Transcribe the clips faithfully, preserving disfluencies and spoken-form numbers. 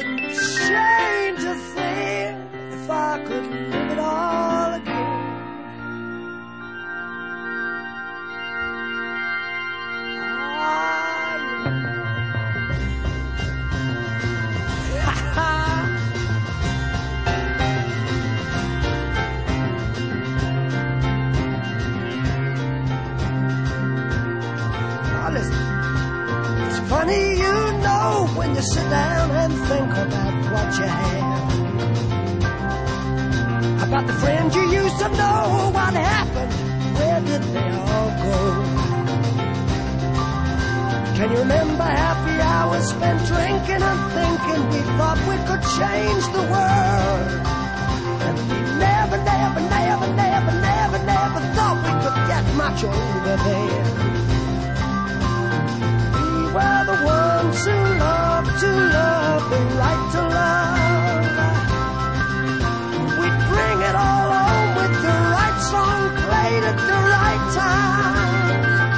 wouldn't change a thing if I could live it all again. Funny, you know, when you sit down and think about what you had, about the friends you used to know, what happened, where did they all go? Can you remember happy hours spent drinking and thinking we thought we could change the world? And we never, never, never, never, never, never thought we could get much over there. We're the ones who love to love and like to love. We bring it all home with the right song played at the right time.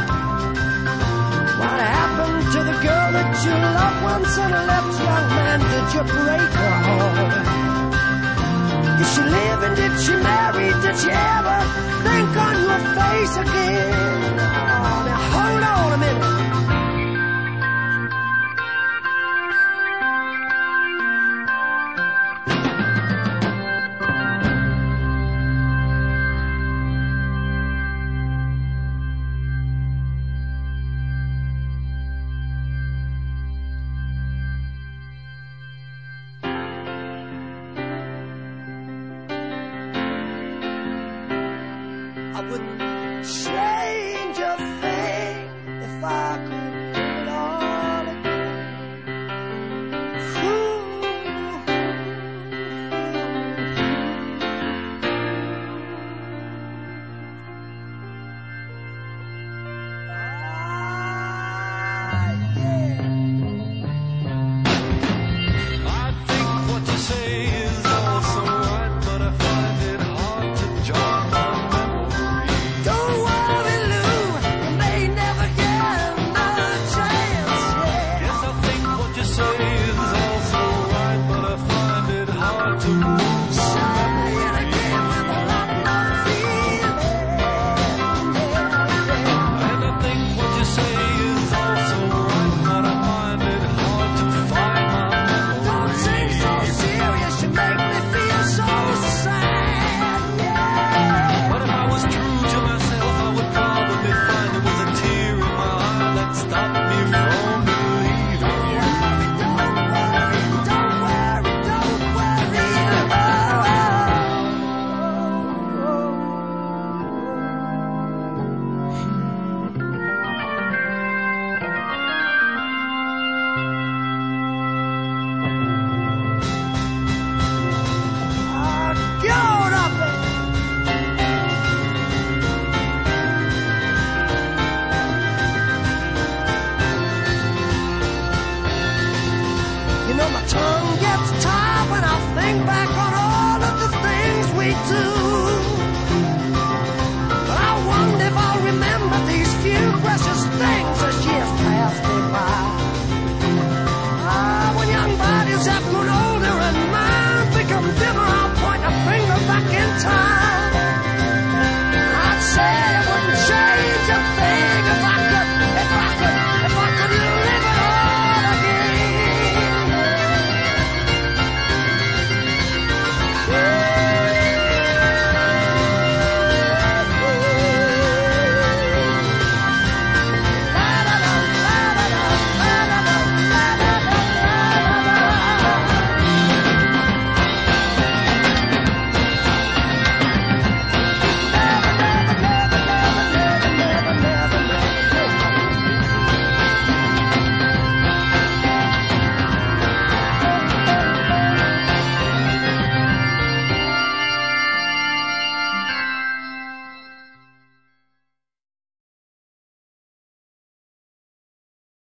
What happened to the girl that you loved once and left, young man? Did you break her heart? Did she live and did she marry? Did she ever think on your face again? Oh, now hold on a minute. I wouldn't